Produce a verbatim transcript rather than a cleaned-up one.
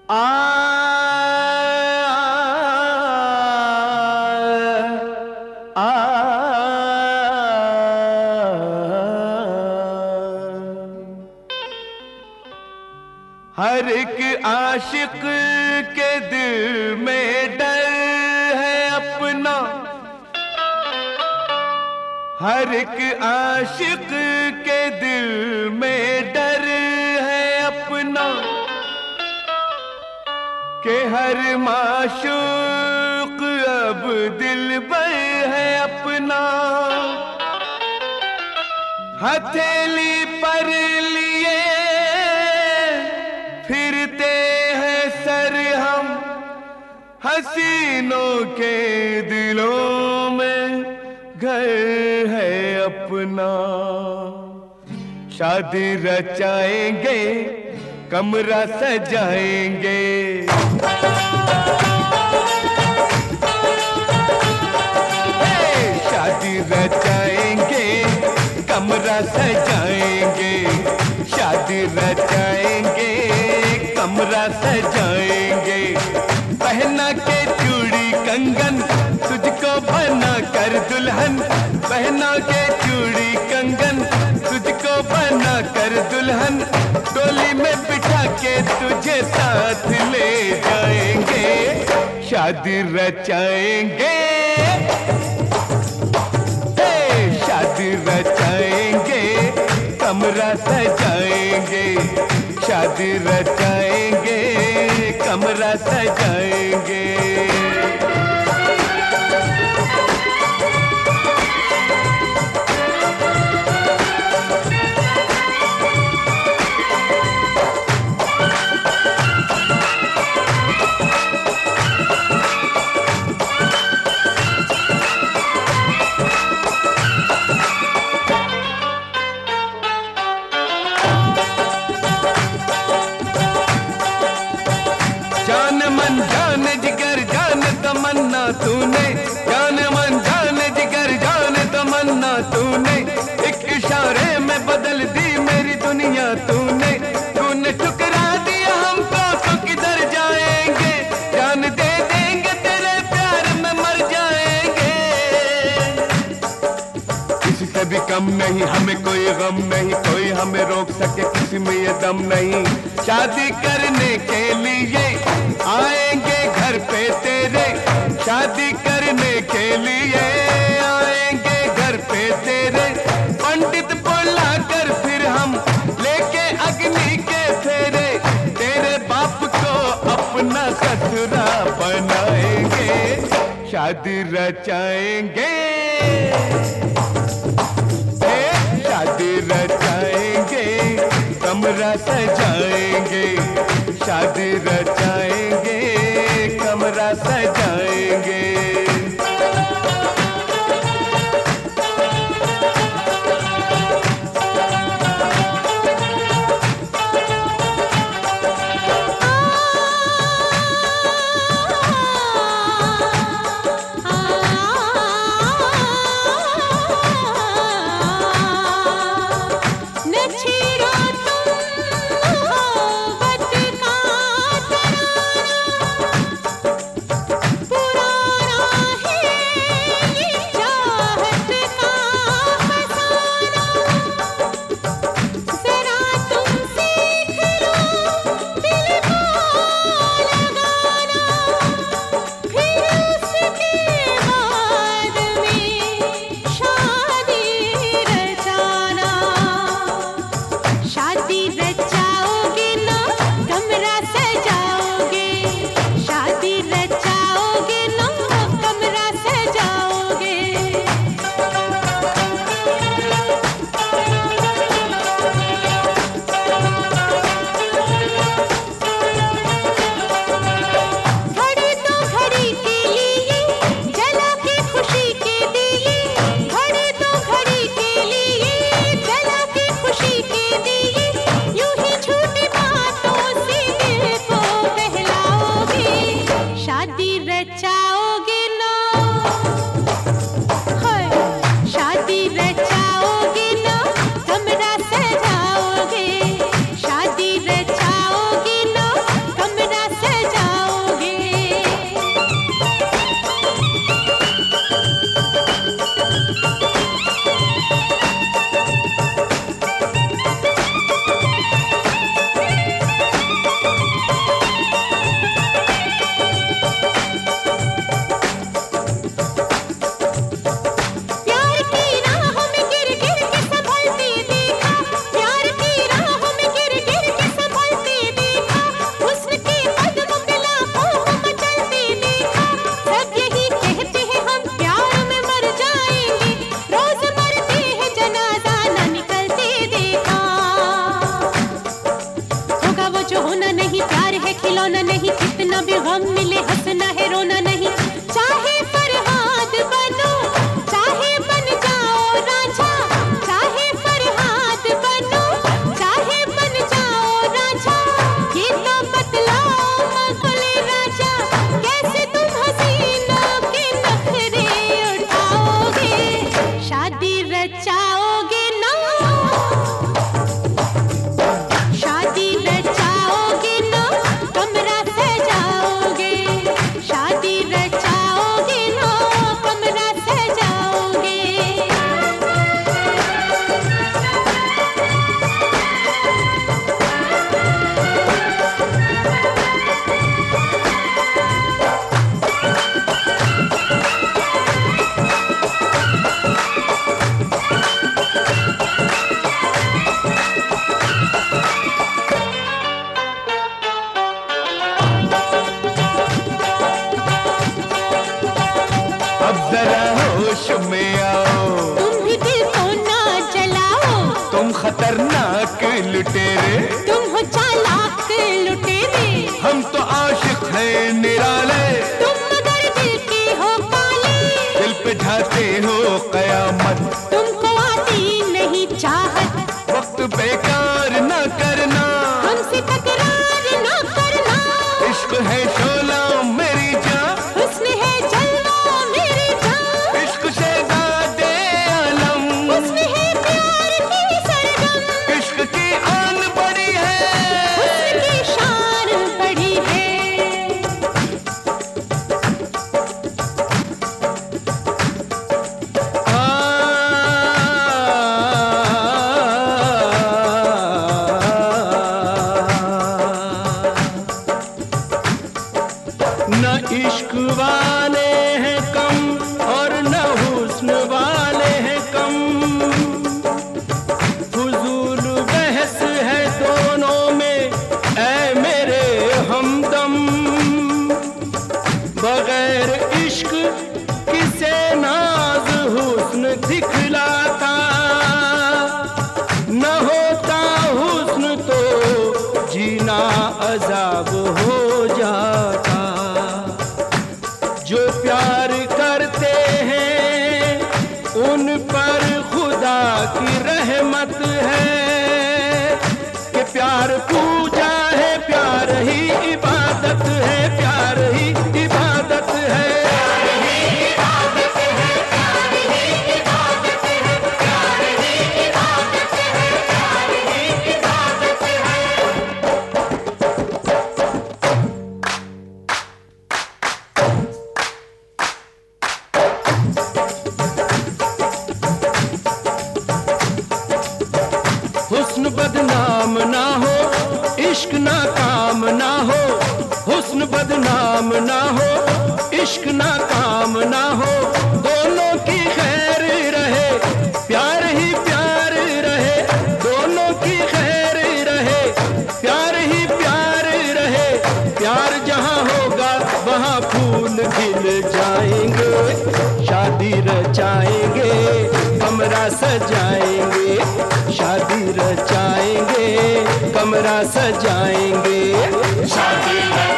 आ आ हर एक आशिक के दिल में डर है अपना, हर एक आशिक के दिल में डर है अपना, कि हर माशूक अब दिलबर है अपना। हथेली पर लिए फिरते हैं सर हम, हसीनों के दिलों में घर है अपना। शादी रचाएंगे, कमरा सजाएंगे, शादी रचाएंगे, कमरा सजाएंगे, शादी रचाएंगे, कमरा सजाएंगे। पहना के चूड़ी कंगन तुझको बना कर दुल्हन, पहना के चूड़ी कंगन तुझको बना कर दुल्हन, डोली में बिठा के तुझे साथ ले जाएंगे, शादी रचाएंगे, शादी रचाएंगे, कमरा सजाएंगे, शादी रचाएंगे, कमरा सजाएंगे। तूने जान मन जान जिगर जान तमन्ना, तूने एक इशारे में बदल दी मेरी दुनिया, तूने तूने ठुकरा दिया हमको तो किधर जाएंगे, जान दे देंगे तेरे प्यार में मर जाएंगे। किसी से भी कम नहीं, हमें कोई गम नहीं, कोई हमें रोक सके किसी में ये दम नहीं। शादी करने के लिए आएंगे घर पे तेरे, शादी करने के लिए आएंगे घर पे तेरे, पंडित बुला कर फिर हम लेके अग्नि के फेरे, तेरे बाप को अपना ससुरा बनाएंगे, शादी रचाएंगे, शादी रचाएंगे, कमरा सजाएंगे, शादी रचाएंगे, कमरा सजाएंगे। यूं डरावना नहीं, कितना भी गम मिले हंसना है रोना नहीं। चाहे फरहाद बनो, चाहे बन जाओ राजा, चाहे फरहाद बनो, चाहे बन जाओ राजा, ये तो बतलाओ मुगल राजा, कैसे तुम हसीनों के नखरे उठाओगे, शादी रचाओगे ना, शादी रचाओगे ना, कमरा सजाओगे, शादी रचाओगे ना, कमरा सजाओगे। अब जरा होश में आओ, तुम भी दिल को ना जलाओ, तुम खतरनाक लुटेरे, तुम हो चालाक लुटेरे, हम तो आशिक हैं निराले, तुम मगर दिल के हो काले, दिल पे ढाते हो कयामत, तुमको आती नहीं चाहत, वक्त बेकार न करना, हमसे तकरार ना करना, इश्क है शोला मेरी जान, हुस्न है जलवा मेरी जान, इश्क से दादे आलम, हुस्न है प्यार की सरगम, इश्क की आन बड़ी है, हुस्न की शान बड़ी है। न इश्क वाले हैं कम और न हुस्न वाले हैं कम, फुजूल बहस है दोनों में ऐ मेरे हमदम, बगैर इश्क किसे नाज हुस्न दिखलाता, न होता हुस्न तो जीना अजाब हो जाता, जो प्यार करते हैं उन पर खुदा की रहमत है, कि प्यार पूजा है, प्यार ही इबादत है, प्यार ही इबादत है। हुस्न बदनाम ना हो, इश्क ना काम ना हो, हुस्न बदनाम ना हो, इश्क ना काम ना हो, दोनों की खैर रहे, प्यार ही प्यार रहे, दोनों की खैर रहे, प्यार ही प्यार रहे, प्यार जहाँ होगा वहाँ फूल खिल जाएंगे, शादी रचाएंगे, कमरा सजाएंगे, शादी रचाएंगे, कमरा सजाएंगे, शादी